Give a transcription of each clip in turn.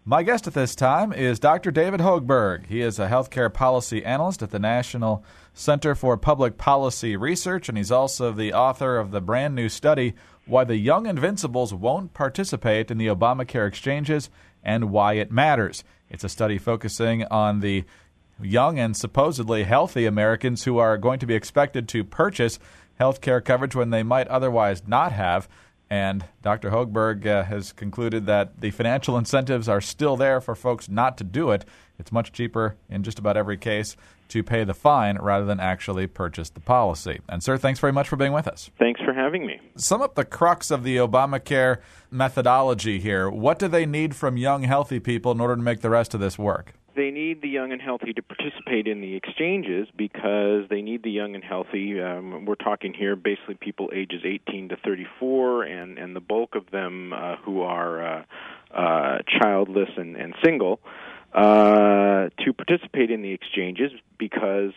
My guest at this time is Dr. David Hochberg. He is a healthcare policy analyst at the National Center for Public Policy Research, and he's also the author of the brand new study, Why the Young Invincibles Won't Participate in the Obamacare Exchanges and Why It Matters. It's a study focusing on the young and supposedly healthy Americans who are going to be expected to purchase health care coverage when they might otherwise not have. And Dr. Hochberg has concluded that the financial incentives are still there for folks not to do it. It's much cheaper in just about every case to pay the fine rather than actually purchase the policy. And, sir, thanks very much for being with us. Thanks for having me. Sum up the crux of the Obamacare methodology here. What do they need from young, healthy people in order to make the rest of this work? They need the young and healthy to participate in the exchanges because they need the young and healthy. We're talking here basically people ages 18 to 34, and the bulk of them who are childless and single, to participate in the exchanges because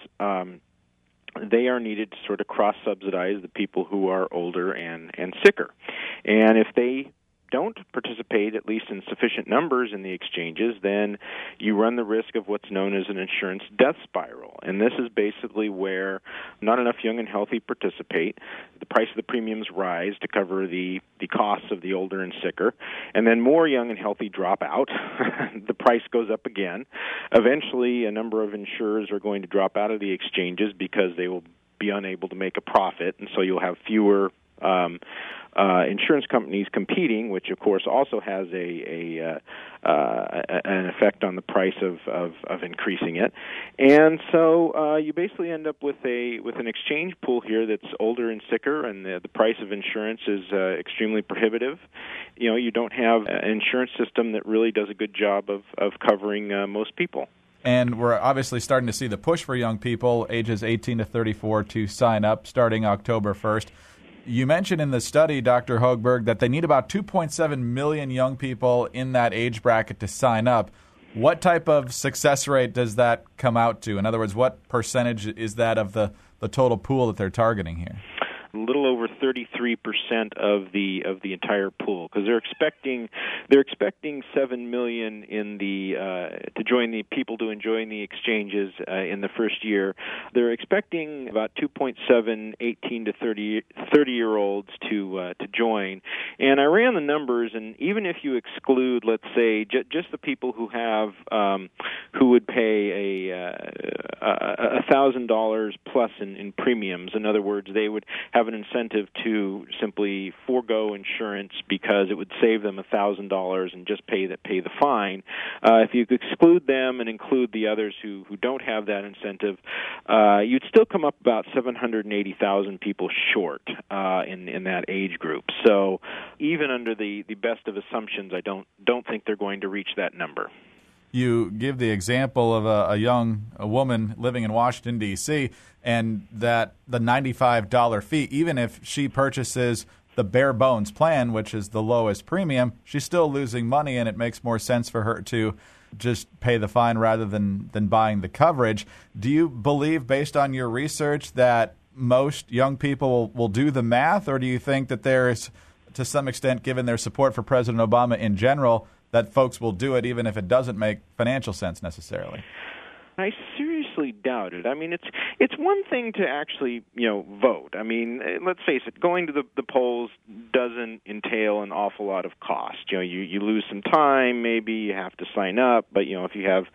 they are needed to sort of cross-subsidize the people who are older and sicker. And if they don't participate, at least in sufficient numbers in the exchanges, then you run the risk of what's known as an insurance death spiral. And this is basically where not enough young and healthy participate. The price of the premiums rise to cover the costs of the older and sicker. And then more young and healthy drop out. The price goes up again. Eventually, a number of insurers are going to drop out of the exchanges because they will be unable to make a profit, and so you'll have fewer insurance companies competing, which of course also has an effect on the price of increasing it, and so you basically end up with an exchange pool here that's older and sicker, and the price of insurance is extremely prohibitive. You know, you don't have an insurance system that really does a good job of covering most people. And we're obviously starting to see the push for young people, ages 18 to 34, to sign up starting October 1st. You mentioned in the study, Dr. Hochberg, that they need about 2.7 million young people in that age bracket to sign up. What type of success rate does that come out to? In other words, what percentage is that of the total pool that they're targeting here? A little over 33% of the entire pool, because they're expecting 7 million in to join the exchanges in the first year. They're expecting about 2.7 18 to 30-year-olds to join. And I ran the numbers, and even if you exclude, let's say, just the people who have who would pay $1,000 plus in premiums. In other words, they would have an incentive to simply forego insurance because it would save them $1,000 and just pay the fine. If you exclude them and include the others who don't have that incentive, you'd still come up about 780,000 people short in that age group. So even under the best of assumptions, I don't think they're going to reach that number. You give the example of a woman living in Washington, D.C., and that the $95 fee, even if she purchases the bare bones plan, which is the lowest premium, she's still losing money, and it makes more sense for her to just pay the fine rather than buying the coverage. Do you believe, based on your research, that most young people will do the math, or do you think that there is, to some extent, given their support for President Obama in general, that folks will do it even if it doesn't make financial sense necessarily? I seriously doubt it. I mean, it's one thing to actually, vote. I mean, let's face it, going to the polls doesn't entail an awful lot of cost. You lose some time, maybe you have to sign up, but if you have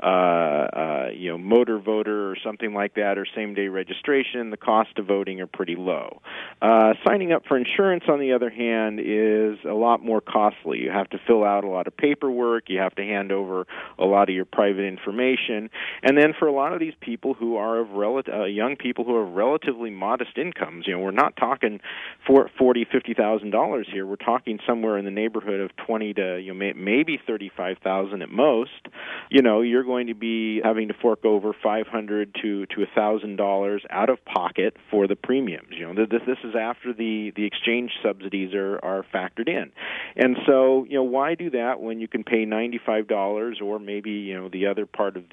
motor voter or something like that, or same-day registration, the cost of voting are pretty low. Signing up for insurance, on the other hand, is a lot more costly. You have to fill out a lot of paperwork. You have to hand over a lot of your private information. And then for a lot of these people who are young people who have relatively modest incomes, we're not talking $40,000-$50,000 here. We're talking somewhere in the neighborhood of 20 to maybe 35,000 at most. You're going to be having to fork over $500 to $1,000 out of pocket for the premiums. This is after the exchange subsidies are factored in. And so, why do that when you can pay $95 or maybe, the other part of the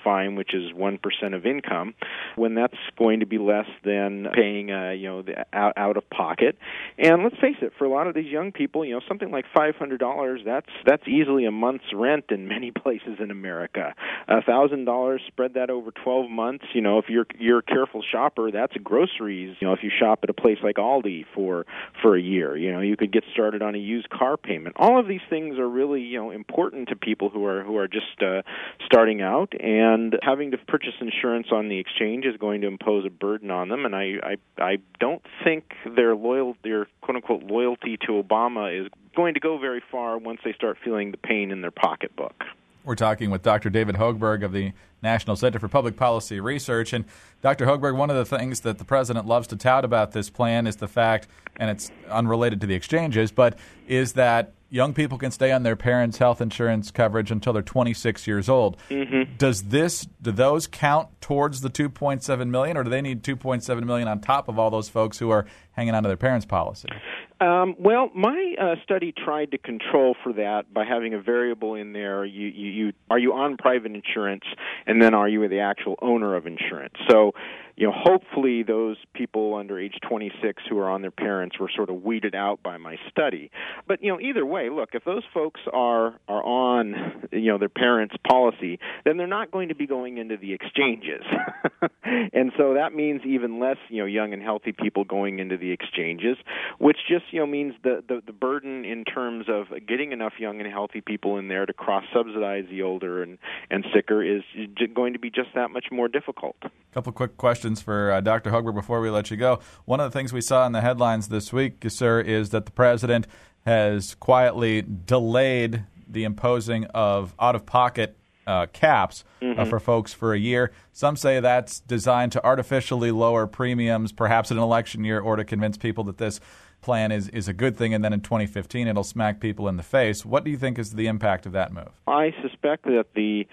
qualifying, which is 1% of income, when that's going to be less than paying, the out of pocket. And let's face it, for a lot of these young people, something like $500, that's easily a month's rent in many places in America. $1,000, spread that over 12 months. If you're a careful shopper, that's groceries. If you shop at a place like Aldi for a year, you could get started on a used car payment. All of these things are really, important to people who are just starting out, and having to purchase insurance on the exchange is going to impose a burden on them. And I don't think their quote unquote loyalty to Obama is going to go very far once they start feeling the pain in their pocketbook. We're talking with Dr. David Hochberg of the National Center for Public Policy Research. And Dr. Hochberg, one of the things that the president loves to tout about this plan is the fact, and it's unrelated to the exchanges, but is that young people can stay on their parents' health insurance coverage until they're 26 years old. Mm-hmm. Do those count towards the $2.7 million, or do they need $2.7 million on top of all those folks who are hanging on to their parents' policy? Well, my study tried to control for that by having a variable in there. Are you on private insurance, and then are you the actual owner of insurance? So, hopefully those people under age 26 who are on their parents were sort of weeded out by my study. But, either way, look, if those folks are on, their parents' policy, then they're not going to be going into the exchanges. And so that means even less, young and healthy people going into the exchanges, which just, means the burden in terms of getting enough young and healthy people in there to cross-subsidize the older and sicker is going to be just that much more difficult. A couple quick questions for Dr. Hochberg before we let you go. One of the things we saw in the headlines this week, sir, is that the president has quietly delayed the imposing of out-of-pocket caps for folks for a year. Some say that's designed to artificially lower premiums, perhaps in an election year, or to convince people that this plan is a good thing, and then in 2015 it'll smack people in the face. What do you think is the impact of that move? I suspect that the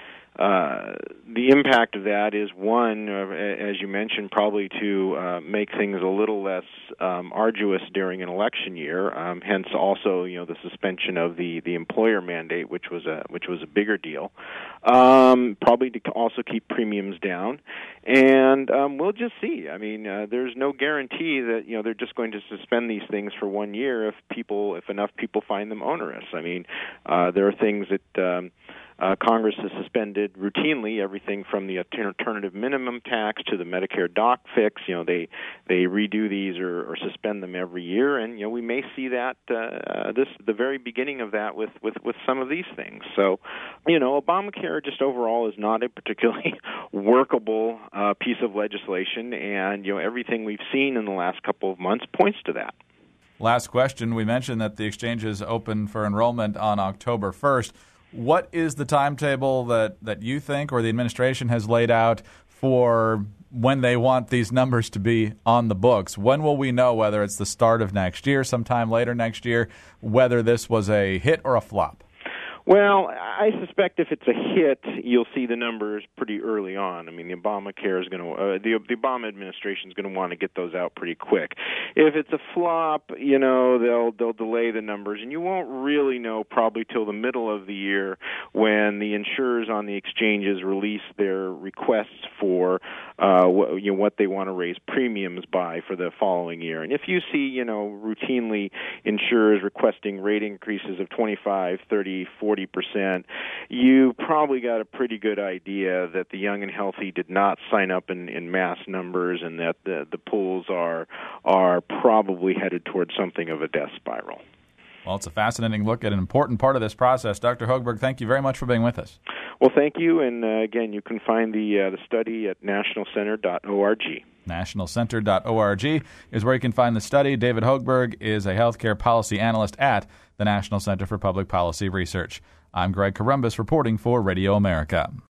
impact of that is, one, as you mentioned, probably to make things a little less arduous during an election year. Hence, also, the suspension of the employer mandate, which was a bigger deal. Probably to also keep premiums down, and we'll just see. I mean, there's no guarantee that they're just going to suspend these things for 1 year if enough people find them onerous. I mean, there are things that Congress has suspended routinely, everything from the alternative minimum tax to the Medicare doc fix. They redo these or suspend them every year, and we may see that the very beginning of that with some of these things. So, Obamacare just overall is not a particularly workable piece of legislation, and everything we've seen in the last couple of months points to that. Last question: we mentioned that the exchanges open for enrollment on October 1st. What is the timetable that you think or the administration has laid out for when they want these numbers to be on the books? When will we know whether it's the start of next year, sometime later next year, whether this was a hit or a flop? Well, I suspect if it's a hit, you'll see the numbers pretty early on. I mean, the Obamacare is going to the Obama administration is going to want to get those out pretty quick. If it's a flop, they'll delay the numbers, and you won't really know probably till the middle of the year when the insurers on the exchanges release their requests for what they want to raise premiums by for the following year. And if you see, routinely insurers requesting rate increases of 25, 30, 40%, you probably got a pretty good idea that the young and healthy did not sign up in mass numbers, and that the pools are probably headed towards something of a death spiral. Well, it's a fascinating look at an important part of this process. Dr. Hochberg, thank you very much for being with us. Well, thank you, and again, you can find the study at nationalcenter.org. Nationalcenter.org is where you can find the study. David Hochberg is a healthcare policy analyst at the National Center for Public Policy Research. I'm Greg Corombos reporting for Radio America.